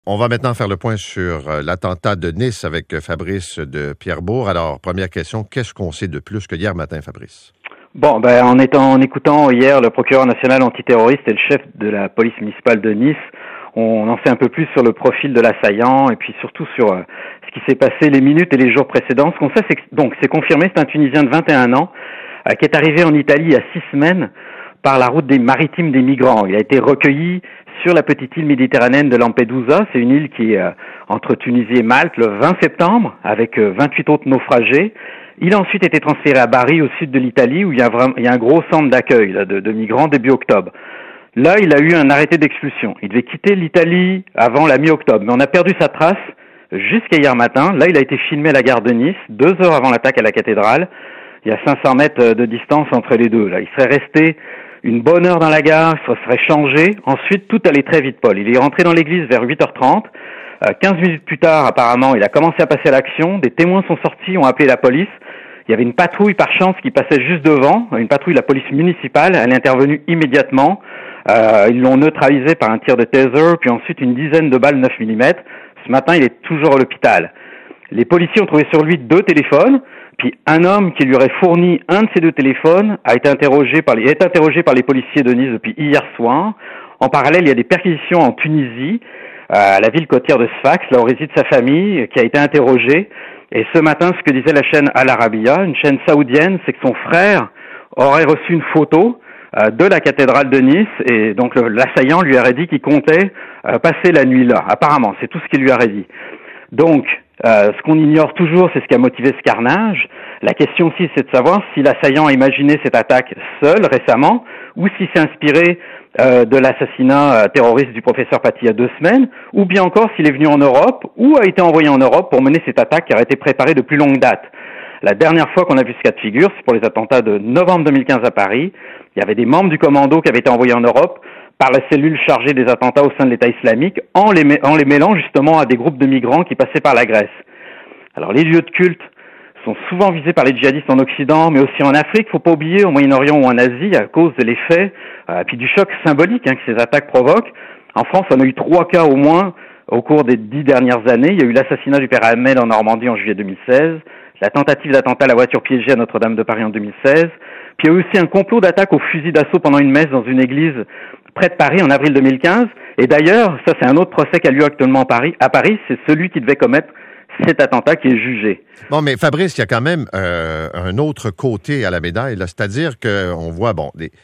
On va maintenant faire le point sur l'attentat de Nice avec Fabrice de Pierrebourg. Alors, première question, qu'est-ce qu'on sait de plus que hier matin, Fabrice? Bon, en écoutant hier le procureur national antiterroriste et le chef de la police municipale de Nice, on en sait un peu plus sur le profil de l'assaillant et puis surtout sur ce qui s'est passé les minutes et les jours précédents. Ce qu'on sait, c'est confirmé, c'est un Tunisien de 21 ans qui est arrivé en Italie il y a 6 semaines par la route maritime des migrants. Il a été recueilli sur la petite île méditerranéenne de Lampedusa. C'est une île qui est entre Tunisie et Malte le 20 septembre avec 28 autres naufragés. Il a ensuite été transféré à Bari, au sud de l'Italie, où il y a un gros centre d'accueil de migrants début octobre. Là, il a eu un arrêté d'expulsion. Il devait quitter l'Italie avant la mi-octobre, mais on a perdu sa trace jusqu'à hier matin. Là, il a été filmé à la gare de Nice, 2 heures avant l'attaque à la cathédrale. Il y a 500 mètres de distance entre les deux. Là, il serait resté une bonne heure dans la gare, il se serait changé. Ensuite, tout allait très vite, Paul. Il est rentré dans l'église vers 8h30. 15 minutes plus tard, apparemment, il a commencé à passer à l'action. Des témoins sont sortis, ont appelé la police. Il y avait une patrouille par chance qui passait juste devant, une patrouille de la police municipale. Elle est intervenue immédiatement. Ils l'ont neutralisé par un tir de taser, puis ensuite une dizaine de balles 9 mm. Ce matin, il est toujours à l'hôpital. Les policiers ont trouvé sur lui 2 téléphones, puis un homme qui lui aurait fourni un de ces 2 téléphones est interrogé par les policiers de Nice depuis hier soir. En parallèle, il y a des perquisitions en Tunisie, à la ville côtière de Sfax, là où réside sa famille, qui a été interrogée. Et ce matin, ce que disait la chaîne Al Arabiya, une chaîne saoudienne, c'est que son frère aurait reçu une photo de la cathédrale de Nice, et donc l'assaillant lui aurait dit qu'il comptait passer la nuit là. Apparemment, c'est tout ce qu'il lui aurait dit. Donc, ce qu'on ignore toujours, c'est ce qui a motivé ce carnage. La question aussi, c'est de savoir si l'assaillant a imaginé cette attaque seul récemment, ou s'il s'est inspiré de l'assassinat terroriste du professeur Paty il y a 2 semaines, ou bien encore s'il est venu en Europe, ou a été envoyé en Europe pour mener cette attaque qui aurait été préparée de plus longue date. La dernière fois qu'on a vu ce cas de figure, c'est pour les attentats de novembre 2015 à Paris. Il y avait des membres du commando qui avaient été envoyés en Europe par la cellule chargée des attentats au sein de l'État islamique, en les mêlant justement à des groupes de migrants qui passaient par la Grèce. Alors les lieux de culte sont souvent visés par les djihadistes en Occident, mais aussi en Afrique, faut pas oublier, au Moyen-Orient ou en Asie, à cause de l'effet, puis du choc symbolique que ces attaques provoquent. En France, on a eu 3 cas au moins au cours des 10 dernières années. Il y a eu l'assassinat du père Ahmed en Normandie en juillet 2016, la tentative d'attentat à la voiture piégée à Notre-Dame de Paris en 2016, puis il y a eu aussi un complot d'attaque au fusil d'assaut pendant une messe dans une église près de Paris en avril 2015. Et d'ailleurs, ça c'est un autre procès qui a lieu actuellement à Paris, c'est celui qui devait commettre cet attentat qui est jugé. Bon, mais Fabrice, il y a quand même un autre côté à la médaille, là, c'est-à-dire qu'on voit,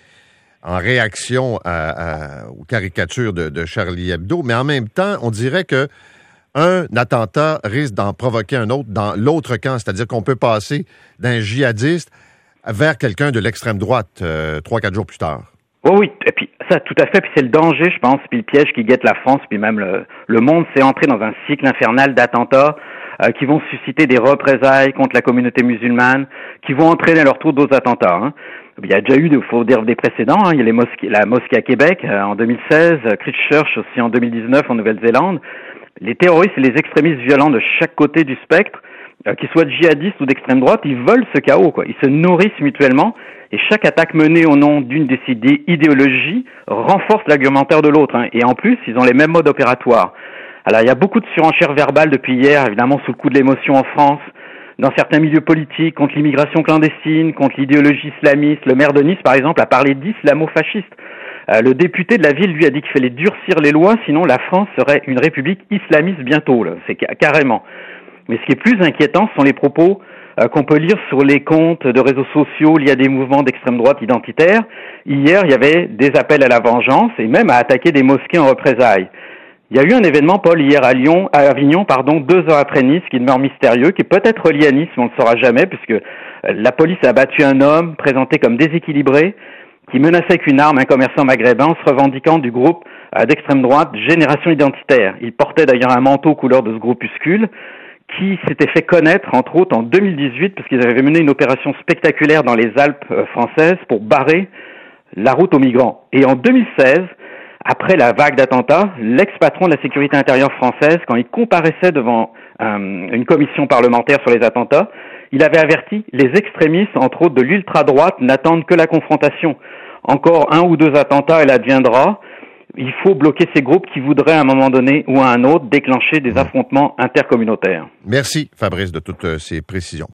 en réaction aux caricatures de Charlie Hebdo, mais en même temps, on dirait que un attentat risque d'en provoquer un autre dans l'autre camp, c'est-à-dire qu'on peut passer d'un djihadiste vers quelqu'un de l'extrême droite 3-4 jours plus tard. Oui, et puis ça, tout à fait, puis c'est le danger, je pense, puis le piège qui guette la France, puis même le monde, c'est entrer dans un cycle infernal d'attentats qui vont susciter des représailles contre la communauté musulmane, qui vont entraîner à leur tour d'autres attentats. Il y a déjà eu, il faut dire, des précédents. Il y a la mosquée à Québec en 2016, Christchurch aussi en 2019 en Nouvelle-Zélande. Les terroristes et les extrémistes violents de chaque côté du spectre, qu'ils soient djihadistes ou d'extrême droite, ils veulent ce chaos, quoi. Ils se nourrissent mutuellement et chaque attaque menée au nom d'une de ces idéologies renforce l'argumentaire de l'autre. Et en plus, ils ont les mêmes modes opératoires. Alors, il y a beaucoup de surenchères verbales depuis hier, évidemment sous le coup de l'émotion en France, dans certains milieux politiques, contre l'immigration clandestine, contre l'idéologie islamiste. Le maire de Nice, par exemple, a parlé d'islamo-fasciste. Le député de la ville, lui, a dit qu'il fallait durcir les lois, sinon la France serait une république islamiste bientôt, là. C'est carrément. Mais ce qui est plus inquiétant, ce sont les propos qu'on peut lire sur les comptes de réseaux sociaux liés à des mouvements d'extrême droite identitaires. Hier, il y avait des appels à la vengeance et même à attaquer des mosquées en représailles. Il y a eu un événement, Paul, hier à Avignon, 2 heures après Nice, qui demeure mystérieux, qui est peut-être relié à Nice, mais on ne le saura jamais, puisque la police a abattu un homme présenté comme déséquilibré, qui menaçait avec une arme un commerçant maghrébin se revendiquant du groupe d'extrême droite Génération Identitaire. Il portait d'ailleurs un manteau couleur de ce groupuscule, qui s'était fait connaître, entre autres, en 2018, parce qu'ils avaient mené une opération spectaculaire dans les Alpes françaises pour barrer la route aux migrants. Et en 2016, après la vague d'attentats, l'ex-patron de la sécurité intérieure française, quand il comparaissait devant une commission parlementaire sur les attentats, il avait averti les extrémistes, entre autres de l'ultra-droite, n'attendent que la confrontation. Encore 1 ou 2 attentats, elle adviendra. il faut bloquer ces groupes qui voudraient à un moment donné ou à un autre déclencher des affrontements intercommunautaires. Merci Fabrice de toutes ces précisions.